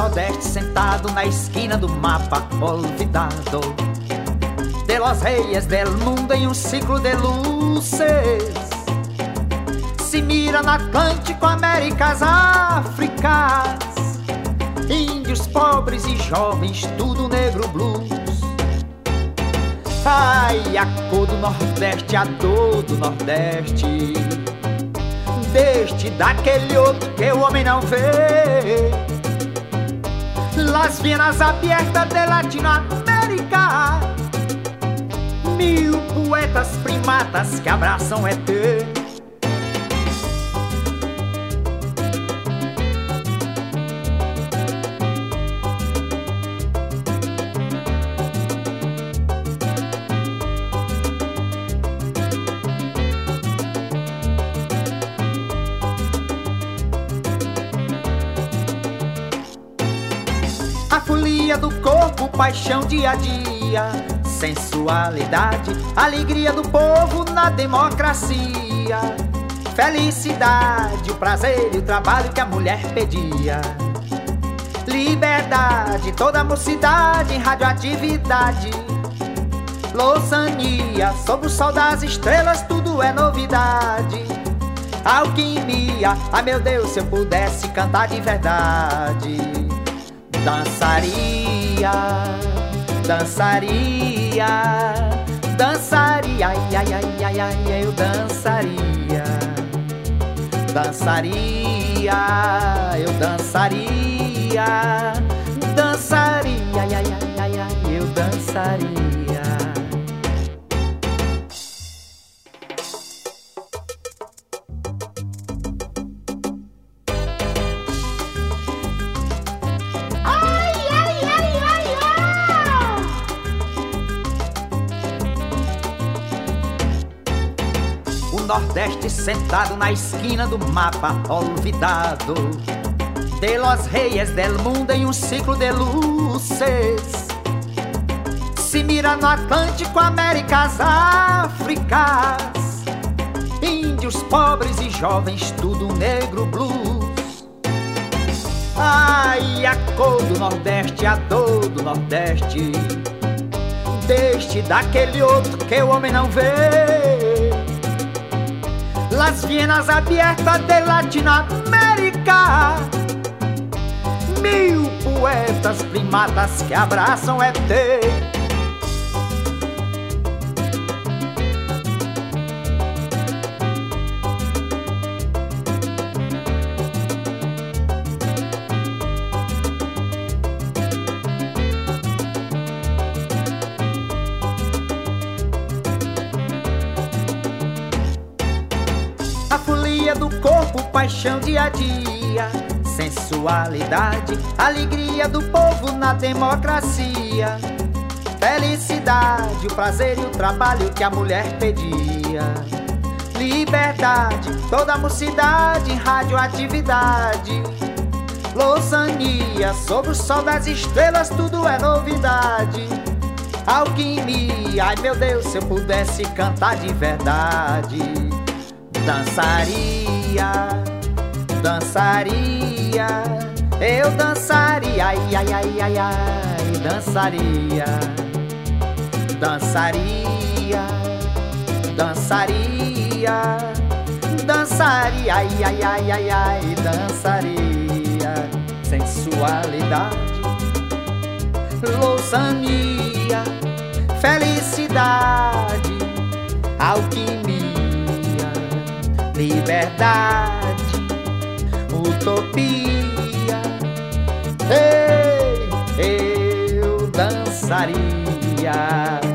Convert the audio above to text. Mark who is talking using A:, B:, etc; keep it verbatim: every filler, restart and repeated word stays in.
A: Nordeste sentado na esquina do mapa olvidado de los reyes del mundo em um ciclo de luces. Se mira no Atlântico, Américas, Áfricas, índios pobres e jovens, tudo negro blues. Ai, a cor do Nordeste, a dor do Nordeste, deste, daquele outro que o homem não vê. Las venas abertas de Latinoamérica, mil poetas primatas que abraçam E T. A folia do corpo, paixão dia a dia, sensualidade, alegria do povo na democracia, felicidade, o prazer e o trabalho que a mulher pedia, liberdade, toda a mocidade em radioatividade, louçania, sob o sol das estrelas tudo é novidade, alquimia, ai meu Deus, se eu pudesse cantar de verdade, dançaria, dançaria, dançaria, ai, ai, ai, ai, ai, eu dançaria, dançaria, eu dançaria, dançaria, ai, ai, ai, ai, ai, eu dançaria. Nordeste sentado na esquina do mapa olvidado de los reyes del mundo em um ciclo de luces. Se mira no Atlântico, Américas, Áfricas, índios pobres e jovens, tudo negro blues. Ai, a cor do Nordeste, a dor do Nordeste, deste, daquele outro que o homem não vê. Las venas abertas de Latinoamérica, mil poetas primatas que abraçam E T. A folia do corpo, paixão dia a dia, sensualidade, alegria do povo na democracia, felicidade, o prazer e o trabalho que a mulher pedia, liberdade, toda a mocidade em radioatividade, louçania, sob o sol das estrelas tudo é novidade, alquimia, ai meu Deus, se eu pudesse cantar de verdade, dançaria, dançaria, eu dançaria, ai, ai, ai, ai, ai, dançaria, dançaria, dançaria, dançaria, ai, ai, ai, ai, ai, dançaria, sensualidade, louçania, felicidade, alquimia, liberdade, utopia, ei, eu dançaria.